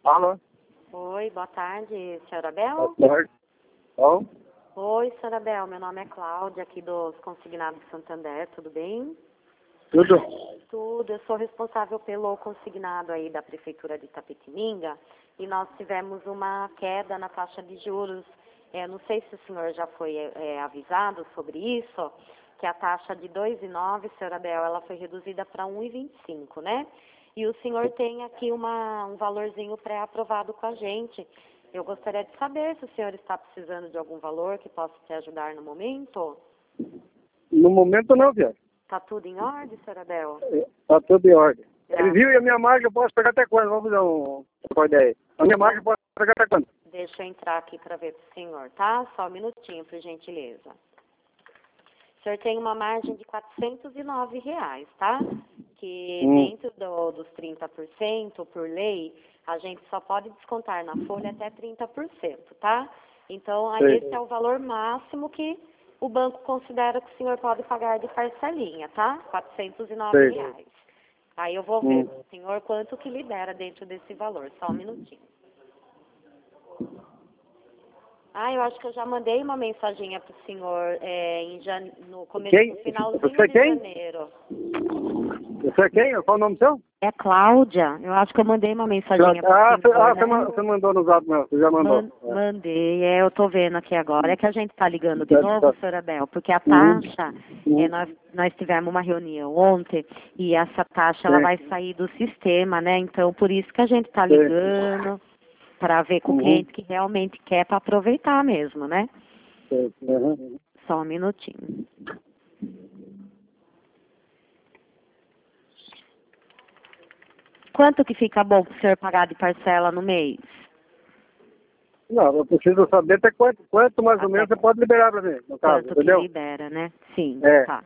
Alô? Oi, boa tarde, senhora Bel? Boa tarde. Bom? Oi, senhora Bel, meu nome é Cláudia, aqui dos Consignados de Santander, tudo bem? Tudo? Tudo, eu sou responsável pelo consignado aí da Prefeitura de Itapetininga e nós tivemos uma queda na taxa de juros. Não sei se o senhor já foi avisado sobre isso, que a taxa de 2,9, senhora Bel, ela foi reduzida para 1,25, né? E o senhor tem aqui um valorzinho pré-aprovado com a gente. Eu gostaria de saber se o senhor está precisando de algum valor que possa te ajudar no momento. No momento não, Viado. Tá tudo em ordem, senhora Bel? Tá tudo em ordem. Tá. Ele viu e a minha margem eu posso pegar até quando? Vamos dar uma ideia aí. A minha margem eu posso pegar até quando? Deixa eu entrar aqui para ver pro senhor, tá? Só um minutinho, por gentileza. O senhor tem uma margem de R$ 409, tá? Que dentro dos 30%, por lei, a gente só pode descontar na folha até 30%, tá? Então, aí esse é o valor máximo que o banco considera que o senhor pode pagar de parcelinha, tá? R$ 409. Aí eu vou ver pro senhor quanto que libera dentro desse valor. Só um minutinho. Eu acho que eu já mandei uma mensaginha pro senhor no começo, no finalzinho de janeiro. Você é quem? Qual o nome seu? É Cláudia. Eu acho que eu mandei uma mensaginha pro senhor. Você mandou no zap, não. Você já mandou. Mandei, eu tô vendo aqui agora. É que a gente tá ligando de novo, senhora Bel, porque a taxa, nós tivemos uma reunião ontem e essa taxa ela vai sair do sistema, né? Então, por isso que a gente tá ligando para ver com o cliente que realmente quer para aproveitar mesmo, né? Só um minutinho. Quanto que fica bom para o senhor pagar de parcela no mês? Não, eu preciso saber até quanto mais ou menos você pode liberar para mim, no caso, quanto entendeu? Que libera, né? Sim, tá.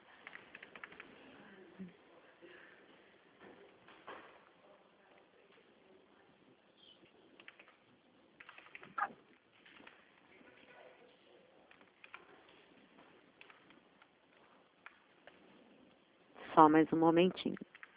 Só mais um momentinho.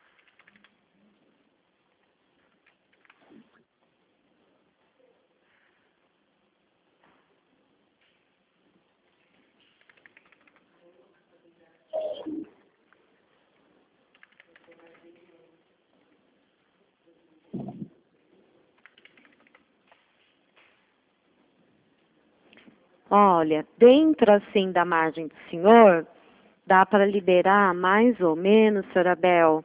Olha, dentro assim da margem do senhor, dá para liberar mais ou menos, senhora Bel,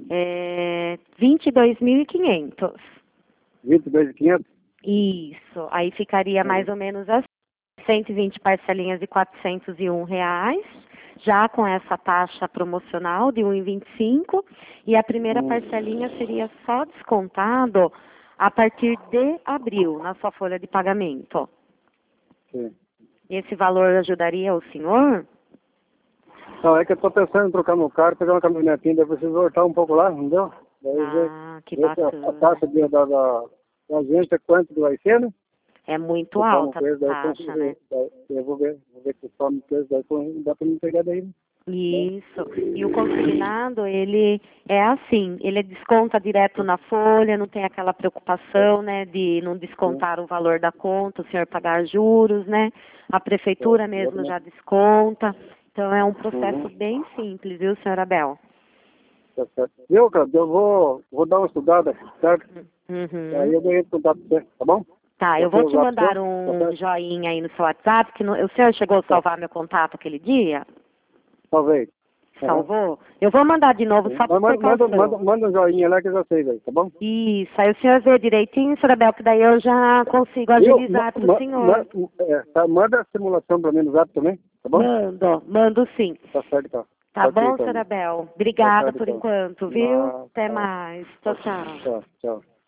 22.500. 22.500? Isso, aí ficaria mais ou menos assim, 120 parcelinhas de R$ 401, já com essa taxa promocional de 1,25, e a primeira parcelinha seria só descontado a partir de abril, na sua folha de pagamento. Sim. Esse valor ajudaria o senhor? Não, é que eu tô pensando em trocar meu carro, pegar uma caminhonetinha, daí eu preciso voltar um pouco lá, entendeu? Daí Que bacana. A taxa da agência é quanto vai ser, né? É muito alta a taxa, né? Eu vou ver se some o preço, daí dá pra me pegar daí, né? Isso. E o consignado, ele é assim, ele desconta direto na folha, não tem aquela preocupação, né, de não descontar o valor da conta, o senhor pagar juros, né? A prefeitura mesmo já desconta. Então é um processo bem simples, viu, senhora Bel? Tá certo. Viu, cara? Eu vou dar uma estudada, certo? Aí eu dou em contato com você, tá bom? Tá, eu vou te mandar um joinha aí no seu WhatsApp, que o senhor chegou a salvar meu contato aquele dia? Talvez. Salvou? Eu vou mandar de novo, só por precaução. Manda um joinha lá que eu já sei, tá bom? Isso, aí o senhor vê direitinho, senhora Bel, que daí eu já consigo agilizar para o senhor. Manda a simulação para mim no zap também, tá bom? Mando sim. Tá certo, então. Tá bom, senhora Bel? Obrigada por enquanto, viu? Até mais. Tchau, tchau. Tchau.